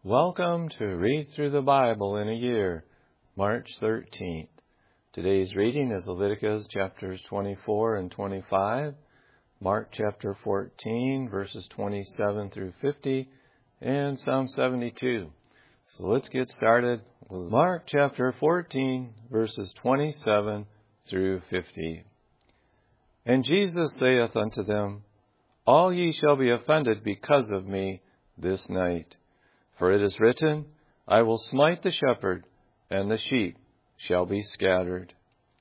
Welcome to Read Through the Bible in a Year, March 13th. Today's reading is Leviticus chapters 24 and 25, Mark chapter 14, verses 27 through 50, and Psalm 72. So let's get started with Mark chapter 14, verses 27 through 50. And Jesus saith unto them, All ye shall be offended because of me this night. For it is written, I will smite the shepherd, and the sheep shall be scattered.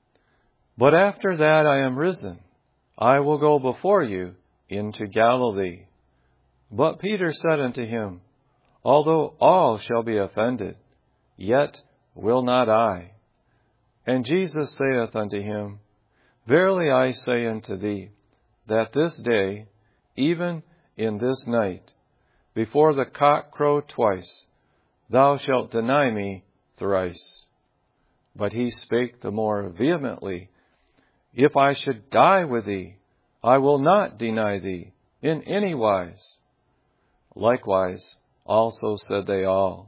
But after that I am risen, I will go before you into Galilee. But Peter said unto him, Although all shall be offended, yet will not I. And Jesus saith unto him, Verily I say unto thee, that this day, even in this night, before the cock crow twice, thou shalt deny me thrice. But he spake the more vehemently, If I should die with thee, I will not deny thee in any wise. Likewise also said they all.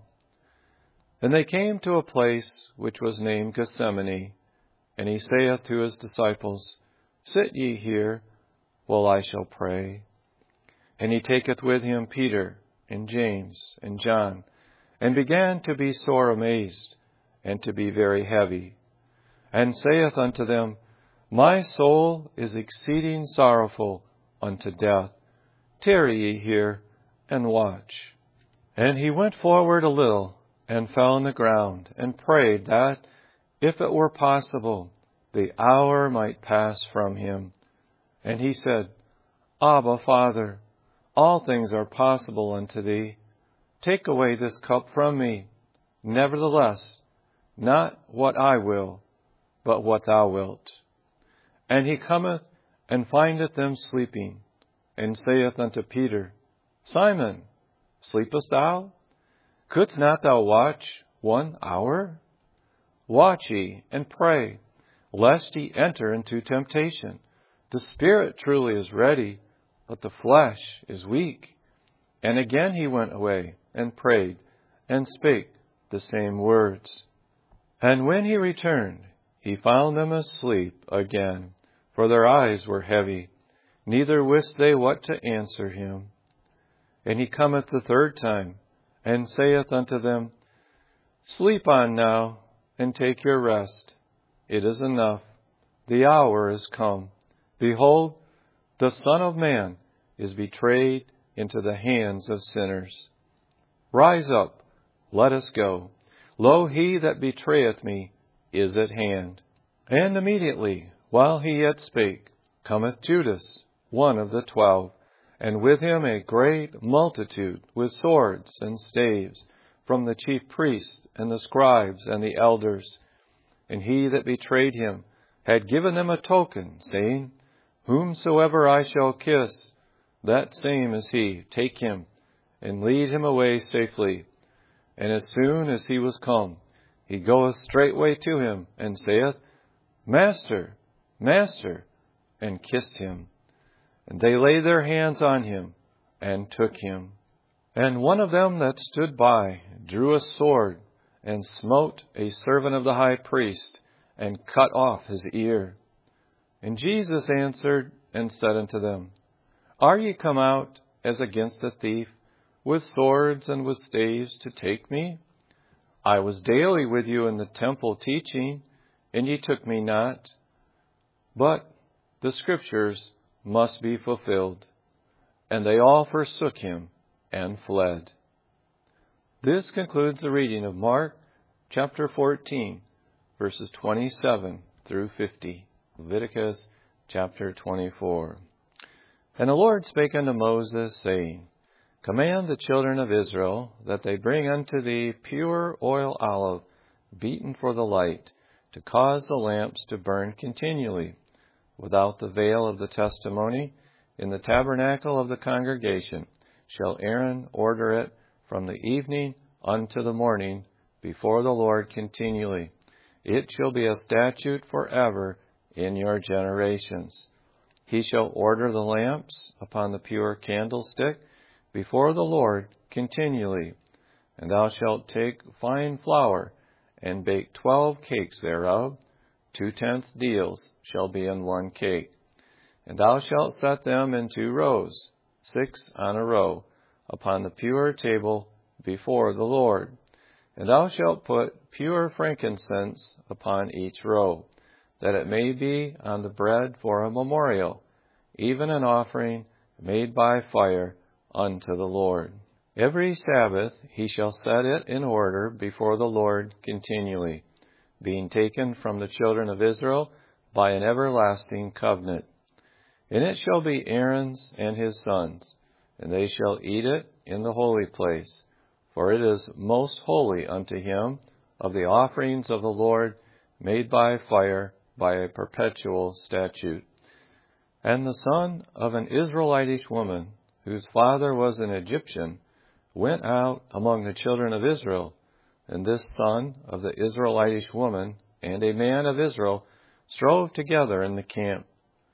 And they came to a place which was named Gethsemane, and he saith to his disciples, Sit ye here, while I shall pray. And he taketh with him Peter, and James, and John, and began to be sore amazed, and to be very heavy, and saith unto them, My soul is exceeding sorrowful unto death. Tarry ye here, and watch. And he went forward a little, and fell on the ground, and prayed that, if it were possible, the hour might pass from him. And he said, Abba, Father, all things are possible unto thee. Take away this cup from me. Nevertheless, not what I will, but what thou wilt. And he cometh and findeth them sleeping, and saith unto Peter, Simon, sleepest thou? Couldst not thou watch 1 hour? Watch ye and pray, lest ye enter into temptation. The spirit truly is ready, but the flesh is weak. And again he went away, and prayed, and spake the same words. And when he returned, he found them asleep again, for their eyes were heavy, neither wist they what to answer him. And he cometh the third time, and saith unto them, Sleep on now, and take your rest. It is enough, the hour is come. Behold, the Son of Man is betrayed into the hands of sinners. Rise up, let us go. Lo, he that betrayeth me is at hand. And immediately, while he yet spake, cometh Judas, one of the 12, and with him a great multitude with swords and staves, from the chief priests and the scribes and the elders. And he that betrayed him had given them a token, saying, Whomsoever I shall kiss, that same is he. Take him, and lead him away safely. And as soon as he was come, he goeth straightway to him, and saith, Master, Master, and kissed him. And they laid their hands on him, and took him. And one of them that stood by drew a sword, and smote a servant of the high priest, and cut off his ear. And Jesus answered and said unto them, Are ye come out as against a thief, with swords and with staves to take me? I was daily with you in the temple teaching, and ye took me not. But the Scriptures must be fulfilled. And they all forsook him and fled. This concludes the reading of Mark chapter 14, verses 27 through 50. Leviticus chapter 24. And the Lord spake unto Moses, saying, Command the children of Israel that they bring unto thee pure oil olive, beaten for the light, to cause the lamps to burn continually, without the veil of the testimony, in the tabernacle of the congregation, shall Aaron order it from the evening unto the morning before the Lord continually. It shall be a statute forever in your generations. He shall order the lamps upon the pure candlestick before the Lord continually. And thou shalt take fine flour, and bake 12 cakes thereof. 2/10 deals shall be in one cake. And thou shalt set them in 2 rows, 6 on a row, upon the pure table before the Lord. And thou shalt put pure frankincense upon each row, that it may be on the bread for a memorial, even an offering made by fire unto the Lord. Every Sabbath he shall set it in order before the Lord continually, being taken from the children of Israel by an everlasting covenant. And it shall be Aaron's and his sons, and they shall eat it in the holy place, for it is most holy unto him of the offerings of the Lord made by fire by a perpetual statute. And the son of an Israelitish woman, whose father was an Egyptian, went out among the children of Israel. And this son of the Israelitish woman and a man of Israel strove together in the camp.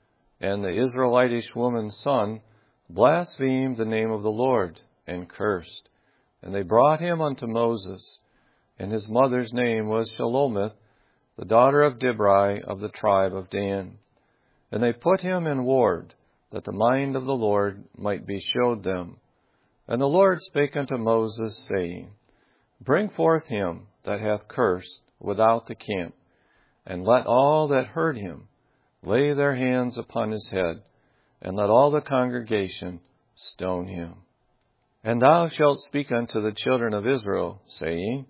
And the Israelitish woman's son blasphemed the name of the Lord, and cursed. And they brought him unto Moses. And his mother's name was Shelomith, the daughter of Dibri of the tribe of Dan. And they put him in ward, that the mind of the Lord might be showed them. And the Lord spake unto Moses, saying, Bring forth him that hath cursed without the camp, and let all that heard him lay their hands upon his head, and let all the congregation stone him. And thou shalt speak unto the children of Israel, saying,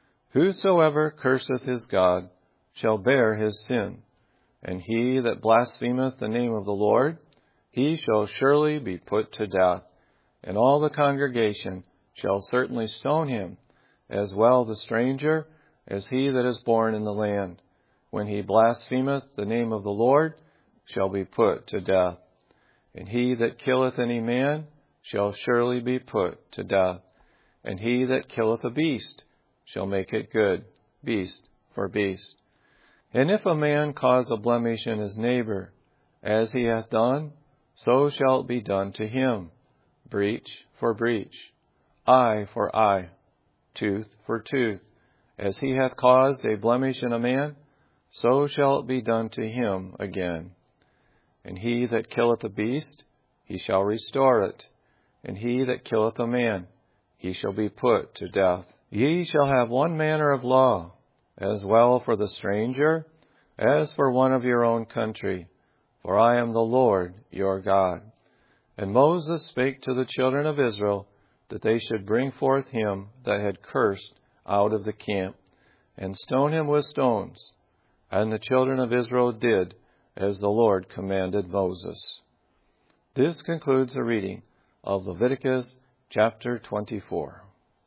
Whosoever curseth his God shall bear his sin, and he that blasphemeth the name of the Lord, he shall surely be put to death, and all the congregation shall certainly stone him, as well the stranger as he that is born in the land. When he blasphemeth the name of the Lord, shall be put to death. And he that killeth any man shall surely be put to death. And he that killeth a beast shall make it good, beast for beast. And if a man cause a blemish in his neighbor, as he hath done, so shall it be done to him, breach for breach, eye for eye, tooth for tooth. As he hath caused a blemish in a man, so shall it be done to him again. And he that killeth a beast, he shall restore it. And he that killeth a man, he shall be put to death. Ye shall have one manner of law, as well for the stranger as for one of your own country. For I am the Lord your God. And Moses spake to the children of Israel, that they should bring forth him that had cursed out of the camp, and stone him with stones. And the children of Israel did as the Lord commanded Moses. This concludes the reading of Leviticus chapter 24.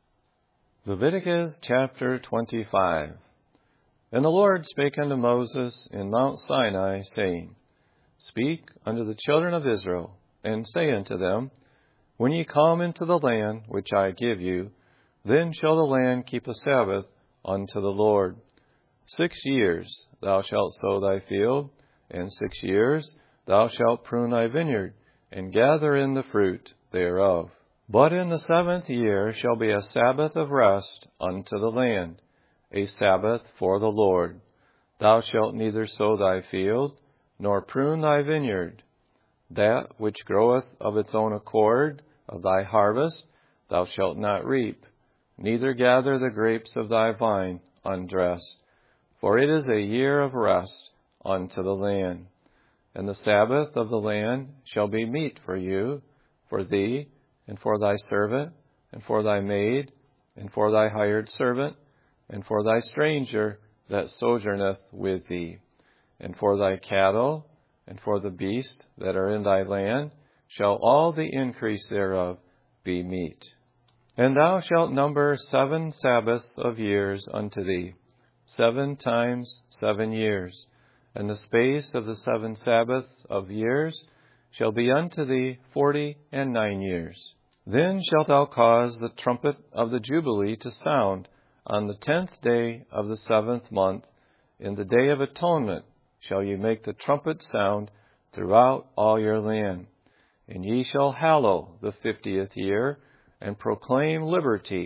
Leviticus chapter 25. And the Lord spake unto Moses in Mount Sinai, saying, Speak unto the children of Israel, and say unto them, When ye come into the land which I give you, then shall the land keep a Sabbath unto the Lord. 6 years thou shalt sow thy field, and 6 years thou shalt prune thy vineyard, and gather in the fruit thereof. But in the 7th year shall be a Sabbath of rest unto the land, a Sabbath for the Lord. Thou shalt neither sow thy field, nor prune thy vineyard. That which groweth of its own accord of thy harvest thou shalt not reap, neither gather the grapes of thy vine undressed. For it is a year of rest unto the land. And the Sabbath of the land shall be meat for you, for thee, and for thy servant, and for thy maid, and for thy hired servant, and for thy stranger that sojourneth with thee, and for thy cattle, and for the beasts that are in thy land, shall all the increase thereof be meat. And thou shalt number 7 Sabbaths of years unto thee, 7 times 7 years. And the space of the 7 Sabbaths of years shall be unto thee 49 years. Then shalt thou cause the trumpet of the Jubilee to sound on the 10th day of the 7th month. In the day of atonement shall ye make the trumpet sound throughout all your land. And ye shall hallow the 50th year, and proclaim liberty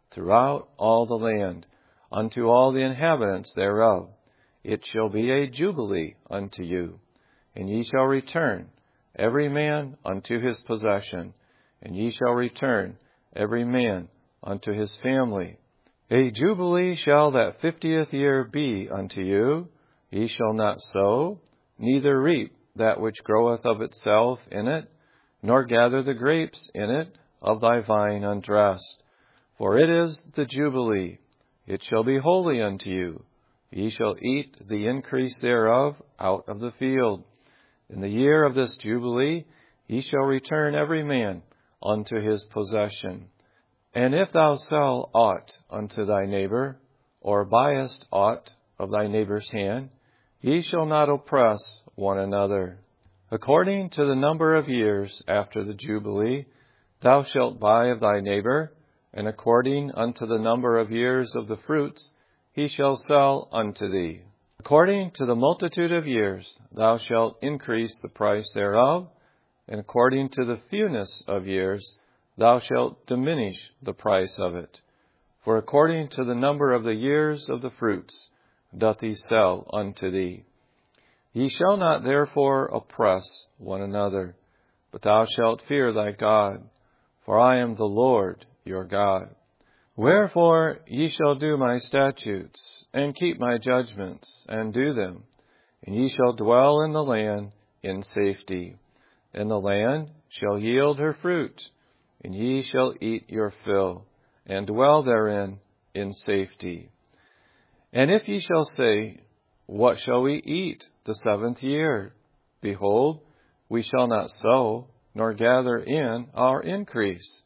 throughout all the land, unto all the inhabitants thereof. It shall be a jubilee unto you, and ye shall return, every man unto his possession, and ye shall return, every man unto his family. A jubilee shall that 50th year be unto you. Ye shall not sow, neither reap that which groweth of itself in it, nor gather the grapes in it of thy vine undressed. For it is the jubilee. It shall be holy unto you. Ye shall eat the increase thereof out of the field. In the year of this jubilee ye shall return every man unto his possession. And if thou sell aught unto thy neighbor, or buyest aught of thy neighbor's hand, ye shall not oppress one another. According to the number of years after the jubilee, thou shalt buy of thy neighbor, and according unto the number of years of the fruits, he shall sell unto thee. According to the multitude of years, thou shalt increase the price thereof, and according to the fewness of years, thou shalt diminish the price of it. For according to the number of the years of the fruits doth he sell unto thee. Ye shall not therefore oppress one another, but thou shalt fear thy God, for I am the Lord your God. Wherefore ye shall do my statutes, and keep my judgments, and do them, and ye shall dwell in the land in safety. And the land shall yield her fruit, and ye shall eat your fill, and dwell therein in safety. And if ye shall say, What shall we eat the 7th year? Behold, we shall not sow, nor gather in our increase.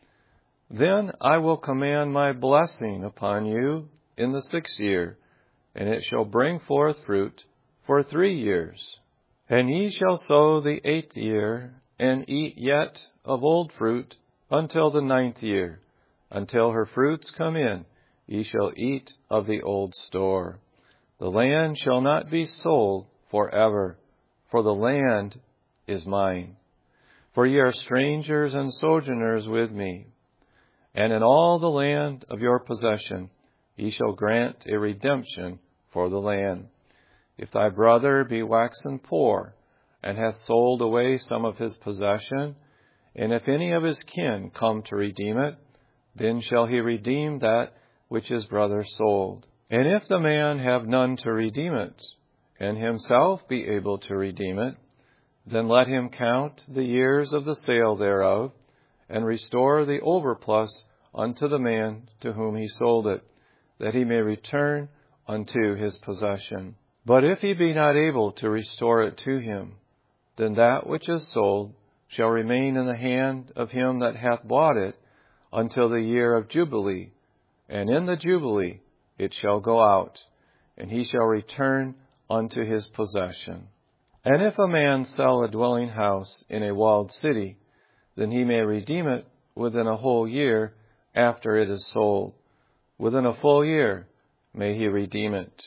Then I will command my blessing upon you in the 6th year, and it shall bring forth fruit for 3 years. And ye shall sow the 8th year, and eat yet of old fruit until the 9th year. Until her fruits come in, ye shall eat of the old store. The land shall not be sold forever, for the land is mine. For ye are strangers and sojourners with me. And in all the land of your possession ye shall grant a redemption for the land. If thy brother be waxen poor, and hath sold away some of his possession, and if any of his kin come to redeem it, then shall he redeem that which his brother sold. And if the man have none to redeem it, and himself be able to redeem it, then let him count the years of the sale thereof, and restore the overplus unto the man to whom he sold it, that he may return unto his possession. But if he be not able to restore it to him, then that which is sold shall remain in the hand of him that hath bought it until the year of Jubilee, and in the Jubilee it shall go out, and he shall return unto his possession. And if a man sell a dwelling house in a walled city, then he may redeem it within a whole year after it is sold. Within a full year may he redeem it.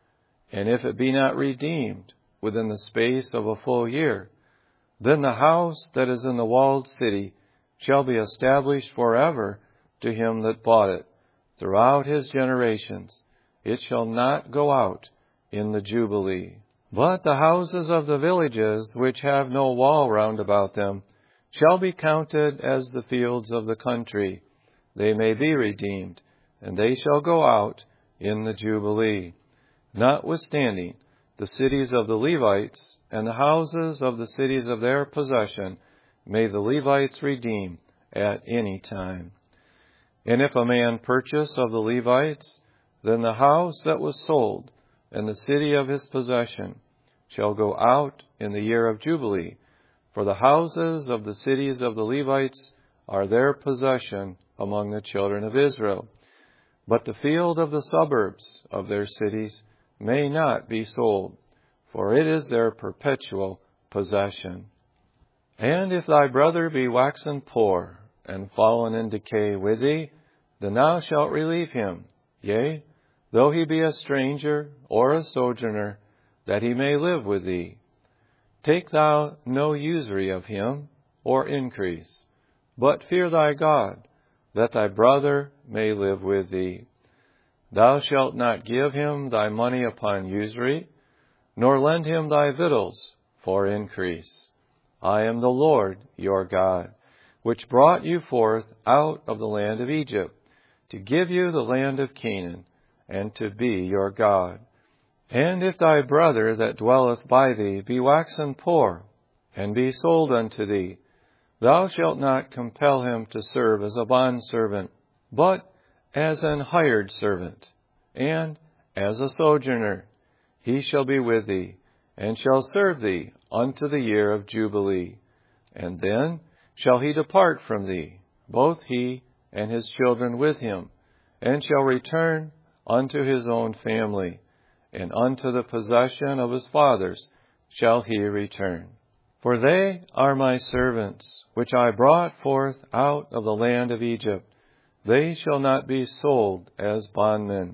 And if it be not redeemed within the space of a full year, then the house that is in the walled city shall be established forever to him that bought it, throughout his generations. It shall not go out in the Jubilee. But the houses of the villages which have no wall round about them shall be counted as the fields of the country. They may be redeemed, and they shall go out in the Jubilee. Notwithstanding, the cities of the Levites and the houses of the cities of their possession may the Levites redeem at any time. And if a man purchase of the Levites, then the house that was sold and the city of his possession shall go out in the year of Jubilee, for the houses of the cities of the Levites are their possession among the children of Israel. But the field of the suburbs of their cities may not be sold, for it is their perpetual possession. And if thy brother be waxen poor, and fallen in decay with thee, then thou shalt relieve him, yea, though he be a stranger or a sojourner, that he may live with thee. Take thou no usury of him, or increase, but fear thy God, that thy brother may live with thee. Thou shalt not give him thy money upon usury, nor lend him thy victuals for increase. I am the Lord your God, which brought you forth out of the land of Egypt, to give you the land of Canaan, and to be your God. And if thy brother that dwelleth by thee be waxen poor, and be sold unto thee, thou shalt not compel him to serve as a bondservant, but as an hired servant, and as a sojourner. He shall be with thee, and shall serve thee unto the year of Jubilee. And then shall he depart from thee, both he and his children with him, and shall return unto his own family, and unto the possession of his fathers shall he return. For they are my servants, which I brought forth out of the land of Egypt. They shall not be sold as bondmen.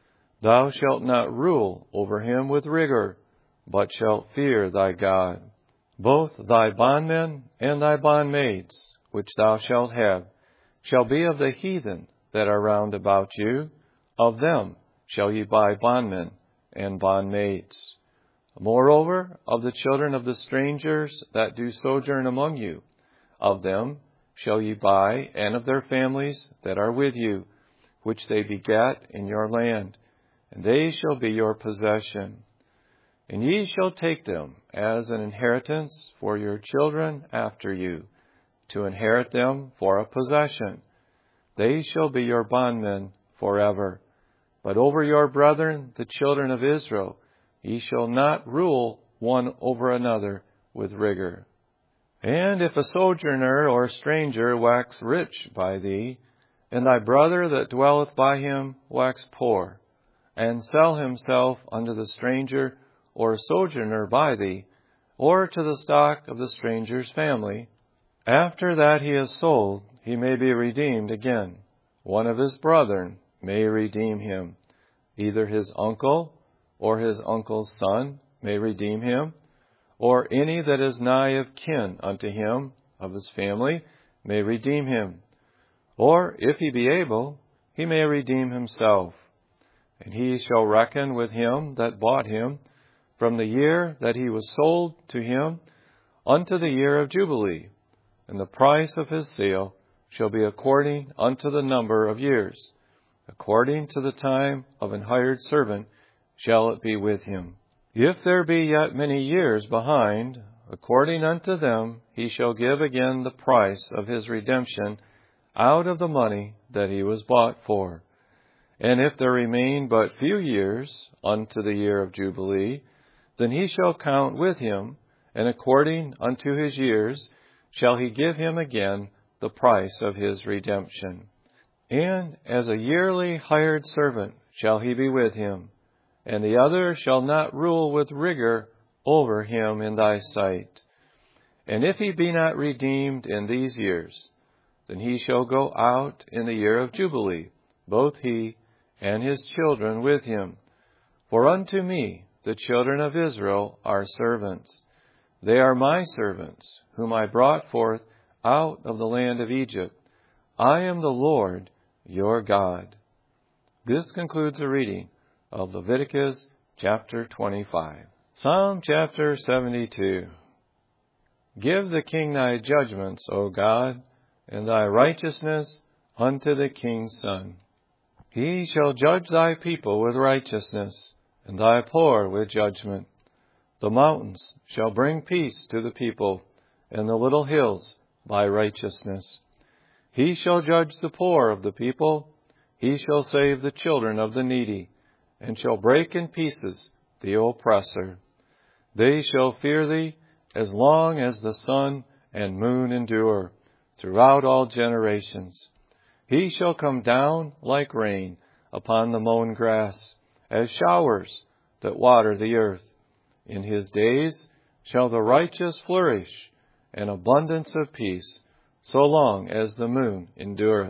Thou shalt not rule over him with rigor, but shalt fear thy God. Both thy bondmen and thy bondmaids, which thou shalt have, shall be of the heathen that are round about you. Of them shall ye buy bondmen and bondmaids. Moreover, of the children of the strangers that do sojourn among you, of them shall ye buy, and of their families that are with you, which they begat in your land, and they shall be your possession. And ye shall take them as an inheritance for your children after you, to inherit them for a possession. They shall be your bondmen forever. But over your brethren, the children of Israel, ye shall not rule one over another with rigor. And if a sojourner or stranger wax rich by thee, and thy brother that dwelleth by him wax poor, and sell himself unto the stranger or sojourner by thee, or to the stock of the stranger's family, after that he is sold, he may be redeemed again. One of his brethren may redeem him. Either his uncle or his uncle's son may redeem him, or any that is nigh of kin unto him of his family may redeem him. Or if he be able, he may redeem himself. And he shall reckon with him that bought him from the year that he was sold to him unto the year of Jubilee. And the price of his sale shall be according unto the number of years. According to the time of an hired servant shall it be with him. If there be yet many years behind, according unto them he shall give again the price of his redemption out of the money that he was bought for. And if there remain but few years unto the year of Jubilee, then he shall count with him, and according unto his years shall he give him again the price of his redemption. And as a yearly hired servant shall he be with him, and the other shall not rule with rigor over him in thy sight. And if he be not redeemed in these years, then he shall go out in the year of Jubilee, both he and his children with him. For unto me the children of Israel are servants. They are my servants, whom I brought forth out of the land of Egypt. I am the Lord your God. This concludes the reading of Leviticus chapter 25. Psalm chapter 72. Give the king thy judgments, O God, and thy righteousness unto the king's son. He shall judge thy people with righteousness, and thy poor with judgment. The mountains shall bring peace to the people, and the little hills by righteousness. He shall judge the poor of the people. He shall save the children of the needy, and shall break in pieces the oppressor. They shall fear thee as long as the sun and moon endure, throughout all generations. He shall come down like rain upon the mown grass, as showers that water the earth. In his days shall the righteous flourish, and abundance of peace, so long as the moon endureth.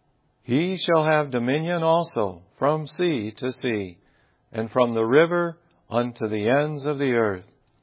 He shall have dominion also from sea to sea, and from the river unto the ends of the earth.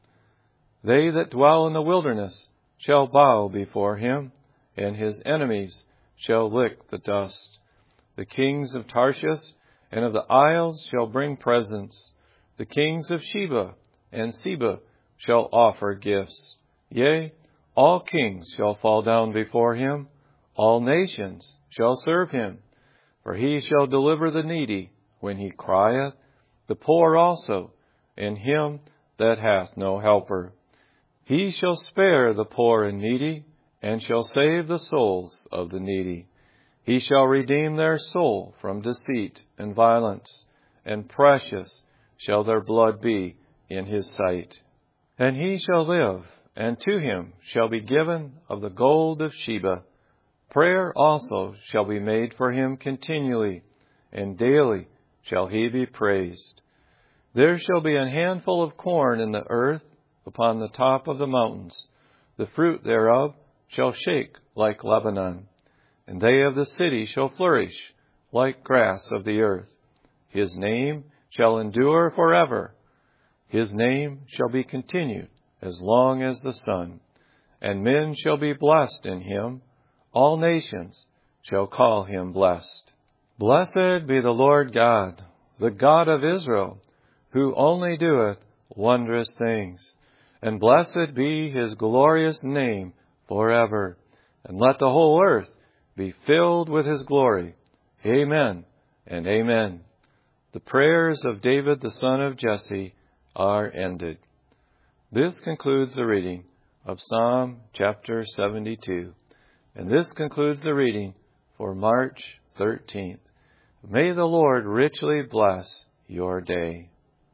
They that dwell in the wilderness shall bow before him, and his enemies shall lick the dust. The kings of Tarshish and of the isles shall bring presents. The kings of Sheba and Seba shall offer gifts. Yea, all kings shall fall down before him. All nations shall serve him. For he shall deliver the needy when he crieth, the poor also, and him that hath no helper. He shall spare the poor and needy, and shall save the souls of the needy. He shall redeem their soul from deceit and violence, and precious shall their blood be in his sight. And he shall live, and to him shall be given of the gold of Sheba. Prayer also shall be made for him continually, and daily shall he be praised. There shall be an handful of corn in the earth upon the top of the mountains. The fruit thereof shall shake like Lebanon, and they of the city shall flourish like grass of the earth. His name shall endure forever. His name shall be continued as long as the sun, and men shall be blessed in him. All nations shall call him blessed. Blessed be the Lord God, the God of Israel, who only doeth wondrous things. And blessed be his glorious name forever. And let the whole earth be filled with his glory. Amen and amen. The prayers of David the son of Jesse are ended. This concludes the reading of Psalm chapter 72. And this concludes the reading for March 13th. May the Lord richly bless your day.